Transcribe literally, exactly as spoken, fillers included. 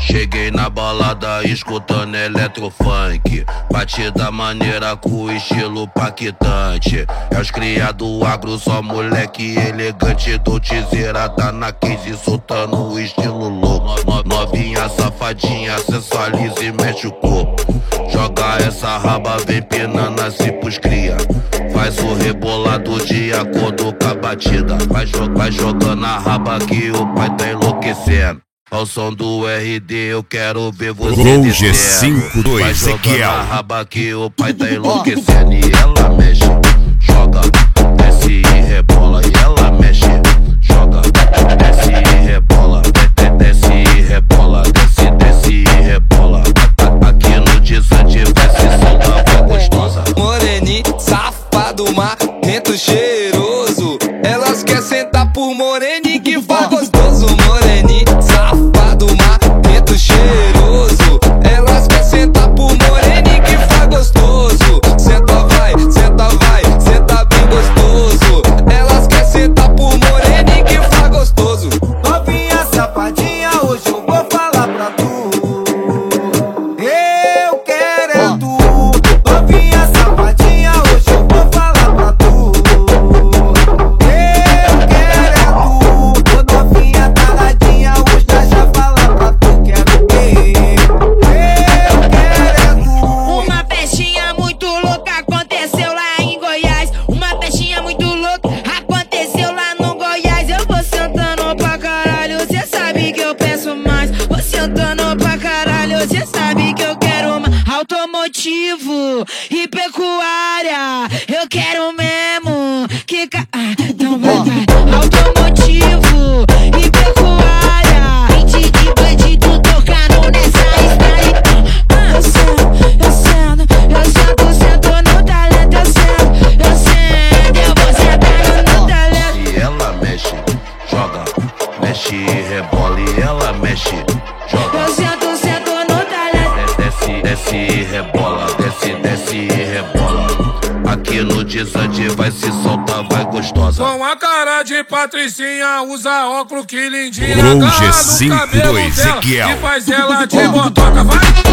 Cheguei na balada escutando eletrofunk, batida maneira com estilo paquitante. É os criado agro, só moleque elegante. Dolcezeira tá na case soltando o estilo louco. Novinha safadinha, sensualiza e mexe o corpo. Joga essa raba, vem pinando assim pros cria. Faz o rebolado de acordo com a batida. Vai, jo vai jogando a raba que o pai tá enlouquecendo. Ao som do R D eu quero ver você Rouge cinco dois Vai jogando Ezequiel. a raba que o pai tá enlouquecendo. E ela mexe, joga, desce e rebola. E ela mexe, joga, desce e rebola. Desce e rebola, desce, desce e rebola. Aqui no desante vai se soltar, vai gostosa. Moreninho, safado, marrento, cheiroso. Elas querem sentar por moreninho que faz gostoso. Moreninho, safado, marrento, cheiroso. Elas querem sentar por moreninho que faz gostoso. Senta vai, senta vai, senta bem gostoso. Elas querem sentar por moreninho que faz gostoso. Novinha safadinha, hoje eu vou falar pra tu. Eu quero é tu. Novinha safadinha, hoje eu vou falar pra tu. Eu quero é tu. Ô novinha taradinha, hoje nós já fala pra tu. Quero o quê? Eu quero é tu. Uma festinha muito louca aconteceu lá em Goiás. Uma festinha muito louca aconteceu lá no Goiás. Eu vou sentando pra caralho, cê sabe que eu penso mais. Vou sentando pra caralho, cê sabe que eu quero mais. Automotivo e pecuária, eu quero mesmo que ca... ah, então vai, vai. Automotivo e pecuária, vinte de bandido tocando nessa estrada. Ah, eu sento, eu sento, eu sento, sento no talento. Eu sento, eu sento, eu vou sentando no talento. E ela mexe, joga, mexe e rebola. E ela mexe, joga, Eu sento, sento no talento. desce, desce e rebola. Desce, desce e rebola. Aqui no desante vai se soltar, vai gostosa. Com a cara de patricinha, usa óculos, que lindinha. Rouge Agarra no cinco cabelo dois dela Ezequiel. e faz ela de botoca, vai.